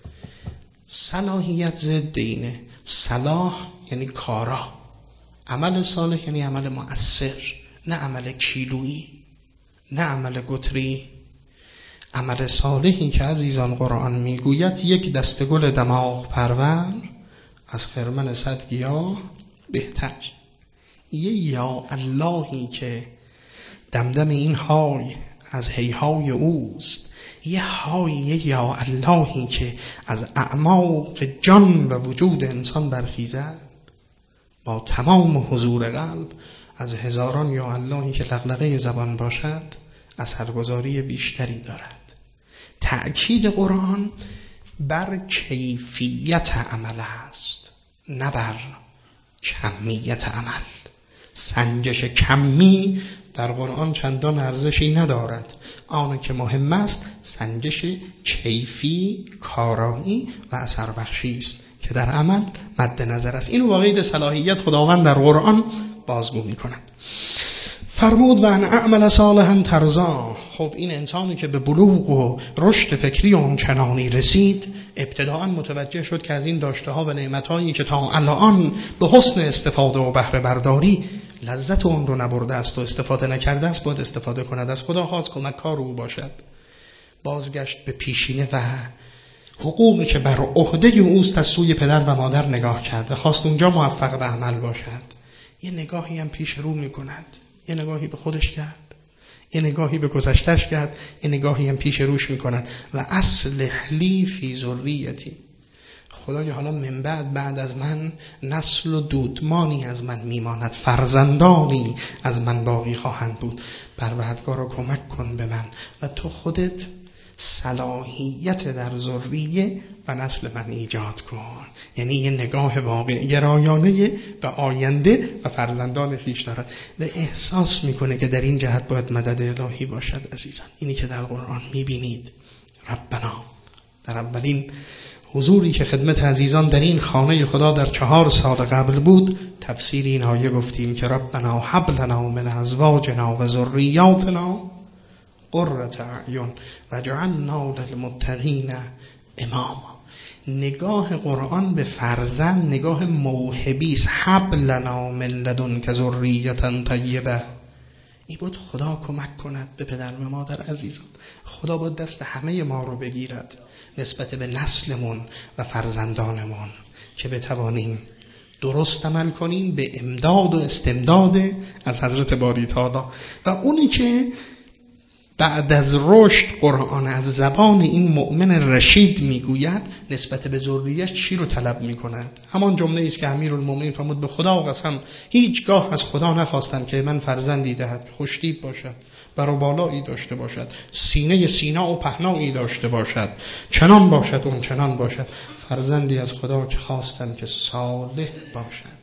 صلاحیت ضد اینه. صلاح یعنی کارا، عمل صالح یعنی عمل مؤثر، نه عمل کیلویی، نه عمل گتری. عمل صالحی که عزیزان قرآن میگوید یک دسته گل دماغ پرور از خرمن صد گیاه بهتر. یه یا اللهی که دمدم این های از هیهای اوست، یه های یه یا اللهی که از اعماق جان و وجود انسان برخیزد با تمام حضور قلب، از هزاران یا اللهی که لغلغه زبان باشد اثرگذاری بیشتری دارد. تأکید قرآن بر کیفیت عمل است، نه بر کمیت عمل. سنجش کمی در قرآن چندان ارزشی ندارد. آن که مهم است سنجش کیفی، کارایی و اثر بخشی است که در عمل مد نظر است. این واقعیت صلاحیت خداوند در قرآن بازگو می کند. فرمود و ان اعمل صالحا ترضا. خب این انسانی که به بلوغ و رشد فکری اون چنانی رسید، ابتداءً متوجه شد که از این داشته ها و نعمت هایی که تا الان به حسن استفاده و بهره برداری لذت اون رو نبرده است و استفاده نکرده است، باید استفاده کند. از خدا خواست کمک کار او باشد. بازگشت به پیشینه و حقوقی که بر عهده اوست از سوی پدر و مادر نگاه کرد و خواست اونجا موفق به عمل باشد. یه نگاهی هم پیش رو میکند، یه نگاهی به خودش کرد، یه نگاهی به گذشته‌اش کرد، یه نگاهی هم پیش روش میکند. و اصلح لی فی ذریتی. خدایا حالا من بعد بعد از من نسل و دودمانی از من میماند، فرزندانی از من باقی خواهند بود. پروردگارا کمک کن به من و تو خودت صلاحیت در ذریه و نسل من ایجاد کن. یعنی یه نگاه واقع گرایانه و آینده و فرزندان خویش دارد و احساس میکنه که در این جهت باید مدد الهی باشد. عزیزان، اینی که در قرآن میبینید. ربنا در اولین حضوری که خدمت عزیزان در این خانه خدا در چهار سال قبل بود، تفسیر این آیه گفتیم که ربنا هب لنا من ازواجنا و ذریاتنا قرة اعین واجعلنا للمتقین اماما. نگاه قرآن به فرزند نگاه موهبی است. هب لنا من لدنک ذریة طیبه. این بود خدا کمک کند به پدر و مادر عزیزان. خدا باید دست همه ما رو بگیرد نسبت به نسلمون و فرزندانمون که بتوانیم درست عمل کنیم به امداد و استمداد از حضرت باری تعالی. و اونی که بعد از رشد قرآن از زبان این مؤمن رشید میگوید نسبت به ذریه‌اش چی رو طلب میکند؟ همان جمله است که امیرالمومنین فرمود به خدا قسم هیچگاه از خدا نخواستم که من فرزندی دهد خوشتیپ باشد، بر و بالایی داشته باشد، سینه سینا و پهنایی داشته باشد، چنان باشد اون چنان باشد. فرزندی از خدا که خواستم که صالح باشد،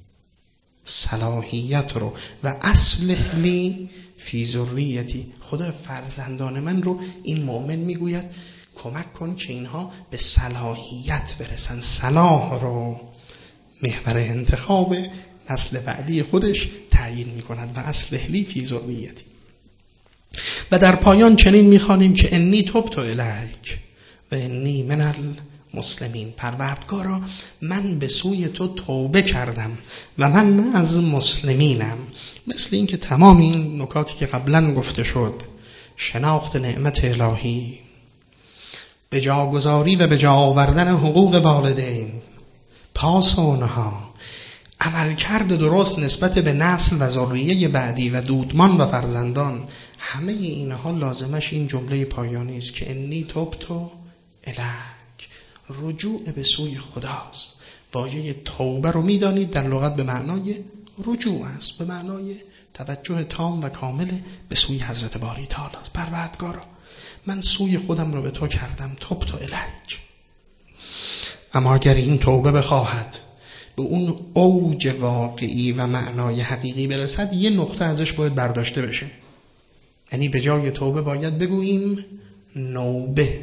صلاحیت رو و اصلح لی فی ذریتی. خدا فرزندان من رو این مؤمن میگوید کمک کن که اینها به صلاحیت برسن. صلاح رو محور انتخاب نسل بعدی خودش تعیین میکند و اصلح لی فی ذریتی. و در پایان چنین میخوانیم که انی تبت الیک و انی من المسلمین. پروردگارا من به سوی تو توبه کردم و من از مسلمینم. مثل این که تمام این نکاتی که قبلا گفته شد، شناخت نعمت الهی، به جاگذاری و به جا آوردن حقوق والدین، پاس اونها، عملکرد درست نسبت به نسل و ذریه بعدی و دودمان و فرزندان، همه اینها لازمش این جمله پایانی است که انی تبت الیک. رجوع به سوی خداست. واژه توبه رو میدانید در لغت به معنای رجوع است، به معنای توجه تام و کامل به سوی حضرت باری تعالی است. پروردگارا من سوی خودم رو به تو کردم، تبت الیک. اما اگر این توبه بخواهد به اون اوج واقعی و معنای حقیقی برسد، یه نقطه ازش باید برداشته بشه. یعنی به جای توبه باید بگوییم نوبه.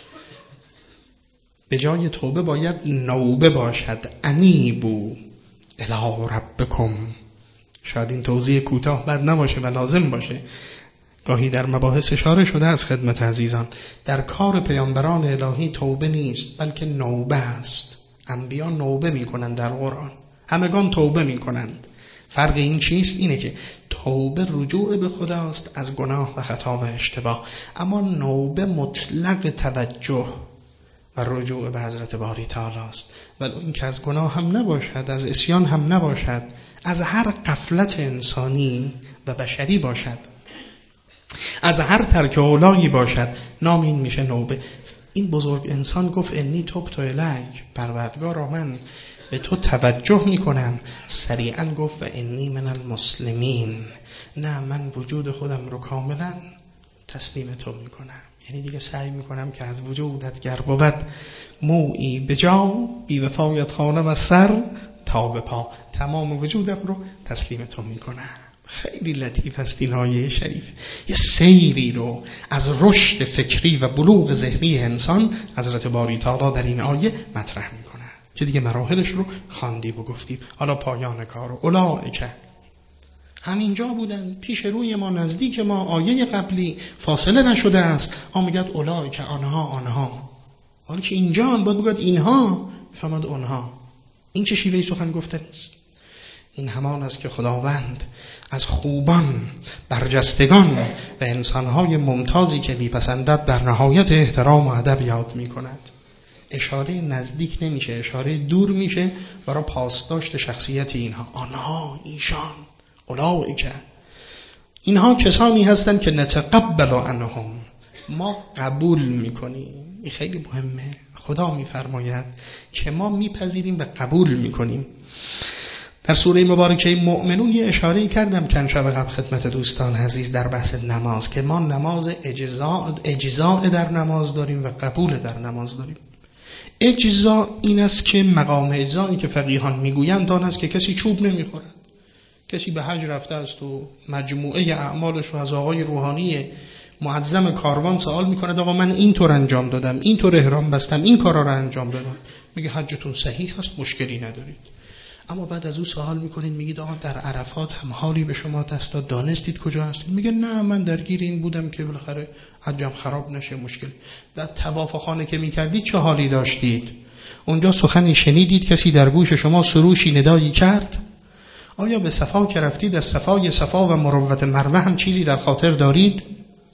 به جای توبه باید نوبه باشد. انیبو الی ربکم. شاید این توضیح کوتاه بد نباشه و لازم باشه. گاهی در مباحث اشاره شده از خدمت عزیزان، در کار پیامبران الهی توبه نیست بلکه نوبه است. انبیا نوبه میکنند در قرآن، همگان توبه میکنند. فرق این چیست؟ اینه که توبه رجوع به خداست از گناه و خطا و اشتباه، اما نوبه مطلق توجه و رجوع به حضرت باری تعالی است. ولی این که از گناه هم نباشد، از عصیان هم نباشد، از هر غفلت انسانی و بشری باشد، از هر ترک اولایی باشد، نام این میشه نوبه. این بزرگ انسان گفت انی تبت الیک، پروردگارا من به تو توجه میکنم. سریعا گفت و انی من المسلمین، نه من وجود خودم رو کاملا تسلیم تو میکنم. یعنی دیگه سعی میکنم که از وجودت گر بود مویی به جا، بی وفایت خانه و سر تا به پا، تمام وجودم رو تسلیم تو میکنم. خیلی لطیف است این آیه شریف. یه سیری رو از رشد فکری و بلوغ ذهنی انسان حضرت باری تعالی در این آیه مطرح میکنه که دیگه مراحلش رو خواندیم و گفتیم. حالا پایان کارو اولئک، همینجا بودن پیش روی ما، نزدیک ما، آیه قبلی فاصله نشده است. ها میگد اولئک، آنها آنها. حالا که اینجا هم باید بگد اینها، فهمد اونها. این چه شیوهی سخن گفتن است؟ این همان است که خداوند از خوبان، برجستگان و انسانهای ممتازی که میپسندد در نهایت احترام و ادب یاد میکند. اشاره نزدیک نمیشه، اشاره دور میشه برای پاسداشت شخصیت اینها. آنها، ایشان، اولئک، اینها کسانی هستند که نتقبل عنهم، ما قبول میکنیم. این خیلی مهمه. خدا میفرماید که ما میپذیریم و قبول میکنیم. در سوره مبارکه مؤمنون یه اشاره کردم چند شب قبل خدمت دوستان عزیز در بحث نماز که ما نماز اجزاء اجزاء در نماز داریم و قبول در نماز داریم. اجزاء این است که مقام اجزایی که فقیهان میگویند آن است که کسی چوب نمیخورد، کسی به حج رفته است و مجموعه اعمالش رو از آقای روحانی معظم کاروان سوال میکنه آقا من اینطور انجام دادم، اینطور احرام بستم، این کارا رو انجام دادم، میگه حجتون صحیح است، مشکلی ندارید. اما بعد از او سوال میکنید میگید آقا در عرفات هم حالی به شما دست داد، دانستید کجا هستید؟ میگه نه من درگیر این بودم که بالاخره حجم خراب نشه. مشکل در طواف خانه که میکردید چه حالی داشتید؟ اونجا سخنی شنیدید؟ کسی در گوش شما سروشی ندایی کرد؟ آیا به صفا که رفتید از صفای صفا و مروت مروه هم چیزی در خاطر دارید؟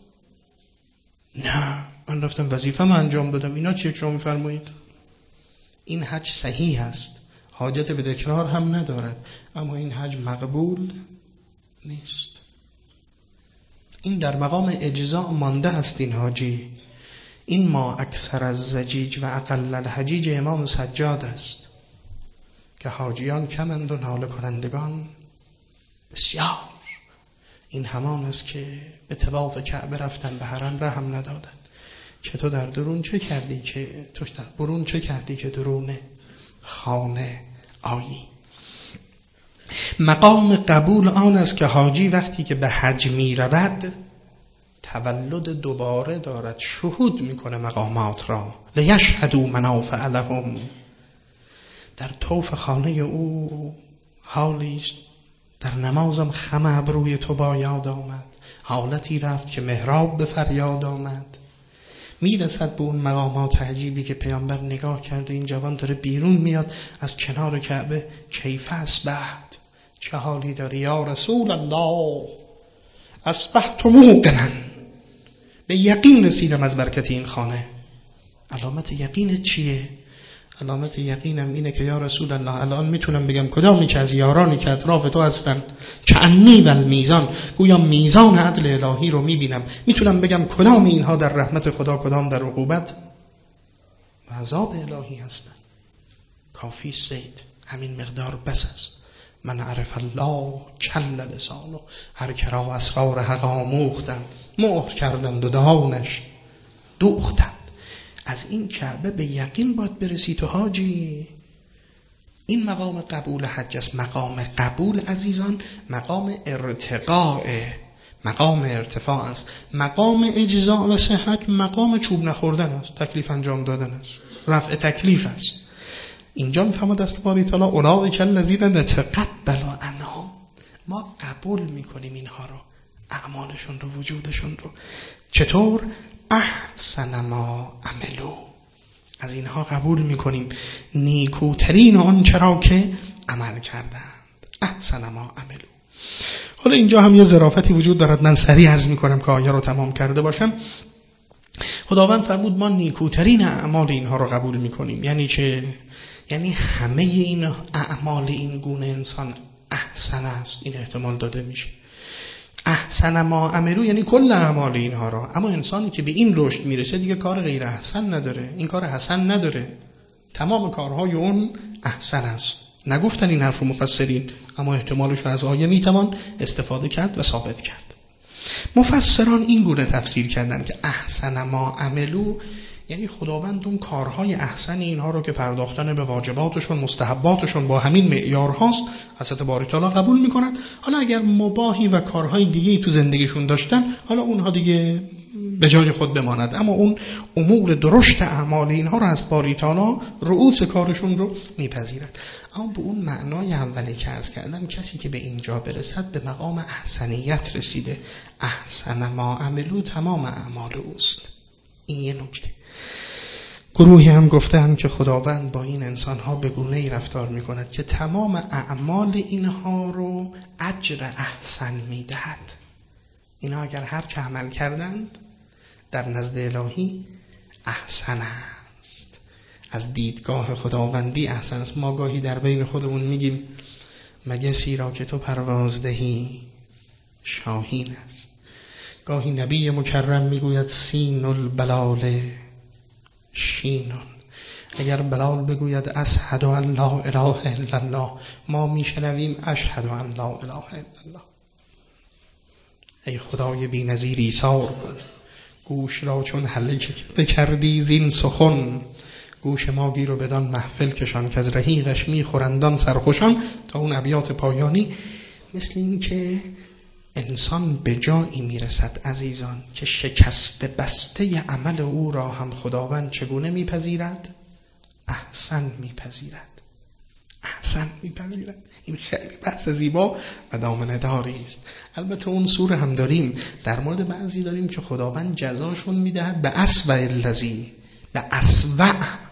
نه من رفتم وظیفه‌ام انجام دادم. اینا چیه شما میفرمایید؟ این حج صحیح است، حاجت به تکرار هم ندارد، اما این حج مقبول نیست. این در مقام اجزاء مانده است. این حاجی این ما اکثر از زجیج و اقل الحجیج امام سجاد است که حاجیان کمند و ناله کنندگان بسیار. این همان است که به طواف کعبه رفتن به حرم رحم ندادن که تو در درون چه کردی که تو در برون چه کردی که درون خانه آیی. مقام قبول آن است که حاجی وقتی که به حج می رود تولد دوباره دارد، شهود میکنه مقامات را. لیشهدوا منافع لهم. در طوف خانه او حالی است، در نمازم خم ابروی تو با یاد آمد، حالتی رفت که محراب به فریاد آمد. میرسد به اون مقامات عجیبی که پیامبر نگاه کرده این جوان داره بیرون میاد از کنار کعبه، کیف اصبحت، چه حالی داری یا رسول الله؟ اصبحت موقنا، به یقین رسیدم از برکت این خانه. علامت یقینت چیه؟ علامت یقینم اینه که یا رسول الله الان میتونم بگم کدامی که از یارانی که اطراف تو هستن که انی بل میزان، گویا میزان عدل الهی رو میبینم، میتونم بگم کدام اینها در رحمت خدا، کدام در عقوبت و عذاب الهی هستن. کافی سید همین مقدار بس است. من عرف الله کل لسانو، هر کرا اسرار حق آموختند، مهر کردند و دهانش دوختند. از این کعبه به یقین باید برسی تو حاجی. این مقام قبول حج است. مقام قبول عزیزان مقام ارتقاء، مقام ارتفاع است. مقام اجزاء و صحت مقام چوب نخوردن است، تکلیف انجام دادن است، رفع تکلیف است. اینجا میفهمد دست باری تعالی اولئک الذین نتقبل عنهم، ما قبول میکنیم اینها رو، اعمالشون رو، وجودشون رو. چطور؟ احسن ما عملو، از اینها قبول میکنیم نیکوترین آن چرا که عمل کردند. احسن ما عملو. حالا اینجا هم یه ظرافتی وجود دارد، من سریع عرض میکنم که آیه رو تمام کرده باشم. خداوند فرمود ما نیکوترین اعمال اینها رو قبول میکنیم. یعنی چه؟ یعنی همه این اعمال این گونه انسان احسن است، این احتمال داده میشه. احسن ما عملو یعنی کل اعمال اینها را. اما انسانی که به این رشد میرسه دیگه کار غیر احسن نداره، این کار حسن نداره، تمام کارهای اون احسن است. نگفتن این حرف مفسرین، اما احتمالش از آیه میتوان استفاده کرد و ثابت کرد. مفسران این گونه تفسیر کردن که احسن ما عملو یعنی خداوند اون کارهای احسن اینها رو که پرداختن به واجباتشون، مستحباتشون با همین معیار هاست، حضرت باری تعالی قبول میکند. حالا اگر مباحی و کارهای دیگه تو زندگیشون داشتن، حالا اونها دیگه به جای خود بماند، اما اون امور درشت اعمال اینها رو از باری تعالی رؤوس کارشون رو میپذیرند. اما به اون معنای اولی که عرض کردم، کسی که به اینجا برسد به مقام احسنیت رسیده. احسن ما عملو تمام اعمال اوست. این یه نکته. گروهی هم گفتن که خداوند با این انسان‌ها به گونه‌ای رفتار می‌کند که تمام اعمال اینها رو اجر احسن می‌دهد. اینا اگر هر چه عمل کردند در نزد الهی احسن است، از دیدگاه خداوندی احسن است. ما گاهی در بین خودمون میگیم مگسی را که تو پرواز دهی شاهین است. گاهی نبی مکرم میگوید سین البلال شینون. اگر بلال بگوید اشهد ان لا اله الا الله، ما میشنویم اشهد ان لا اله الا الله. ای خدای بی‌نظیر ایثار کن، گوش را چون هله بکردی زین سخن. گوش ما گیر و بدان محفل کشان، که از رحیقش میخورندان سرخوشان. تا اون ابیات پایانی مثل این که انسان به جایی میرسد عزیزان که شکست بسته عمل او را هم خداوند چگونه میپذیرد؟ احسن میپذیرد، احسن میپذیرد. این خیلی بحث زیبا و دامنه داری است. البته اون سوره هم داریم در مورد بعضی داریم که خداوند جزاشون میدهد به اسوأ الذی، به اسوأ.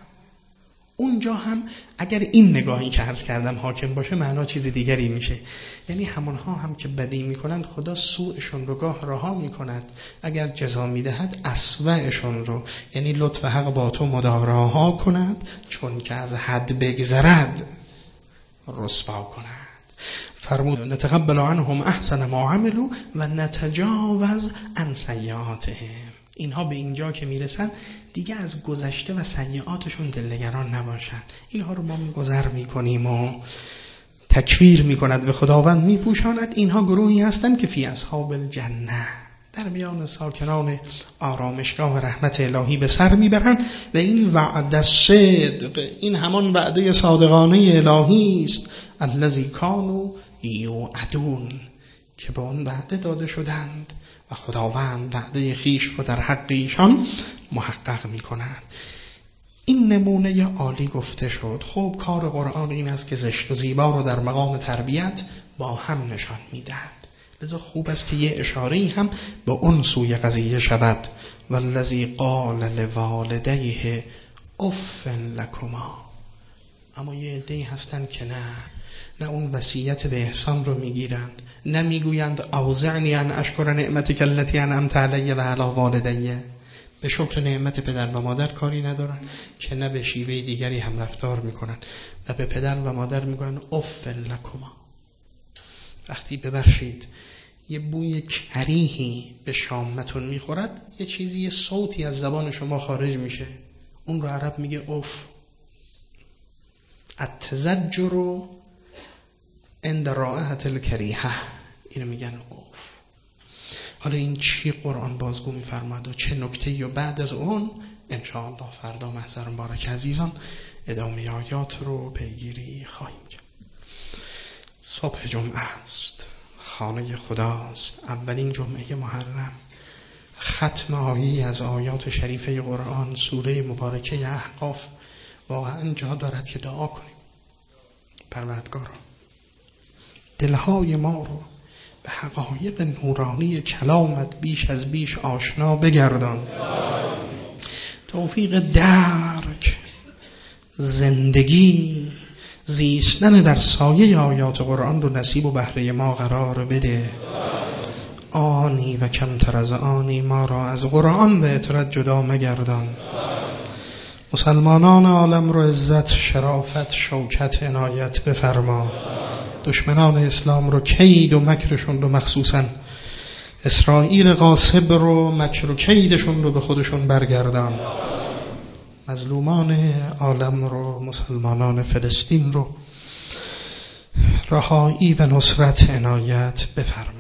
اونجا هم اگر این نگاهی که عرض کردم حاکم باشه معنا چیز دیگری میشه. یعنی همونها هم که بدی میکنند خدا سوءشون رو گاه رها میکند، اگر جزا میدهد اسوأشون رو، یعنی لطف حق با تو مداراها کند، چون که از حد بگذرد رسوا کند. فرمود نتقبل عنهم احسن ما عملوا و نتجاوز عن سیئاتهم. اینها به اینجا که میرسن دیگه از گذشته و سیئاتشون دلنگران نباشن. اینها رو ما گذر میکنیم و تکفیر میکند و خداوند میپوشاند. اینها گروهی هستند که فی اصحاب الجنه، در میان ساکنان آرامشگاه رحمت الهی به سر میبرند. و این وعده صدق، این همان وعده صادقانه الهی است. الذی کانوا یوعدون، که به اون وعده داده شدند و خداوند وعده خیش رو در حق ایشان محقق می کند. این نمونه عالی گفته شد. خب کار قرآن این است که زشت و زیبا رو در مقام تربیت با هم نشان می دهد. لذا خوب است که یه اشاره‌ای هم به اون سوی قضیه شود. والذی قال لوالدیه اف لکما. اما یه عده‌ای هستن که نه نه اون وصیت به احسان رو میگیرند، نه میگویند اوزعنی ان اشکر نعمتک التی انعمت علی و علی والدی. به شکر نعمت پدر و مادر کاری ندارن که نه به شیوه دیگری هم رفتار میکنن و به پدر و مادر میگن اف لکما. وقتی ببخشید یه بوی کریهی به شامتون میخورد، یه چیزی، یه صوتی از زبان شما خارج میشه، اون رو عرب میگه اف. التزجر عند رائحة الکریهه، اینو میگن اوف. حالا این چی قرآن بازگو میفرماد و چه نکته‌ای و بعد از اون انشاءالله فردا محضر مبارک عزیزان ادامه آیات رو پیگیری خواهیم کرد. صبح جمعه است، خانه خداست، اولین جمعه محرم، ختم آیه‌ای از آیات شریفه قرآن، سوره مبارکه احقاف. واقعا جا دارد که دعا کنیم. پروردگارا دلهای ما رو به حقایق نورانی کلامت بیش از بیش آشنا بگردان. توفیق درک، زندگی، زیستن در سایه آیات قرآن رو نصیب و بهره ما قرار بده. آنی و کمتر از آنی ما را از قرآن و اطرت جدا مگردان. مسلمانان عالم رو عزت، شرافت، شوکت، عنایت بفرما. دشمنان اسلام رو کید و مکرشون رو، مخصوصا اسرائیل غاصب رو مکر و کیدشون رو به خودشون برگردان. مظلومان عالم رو، مسلمانان فلسطین رو رهایی و نصرت عنایت بفرما.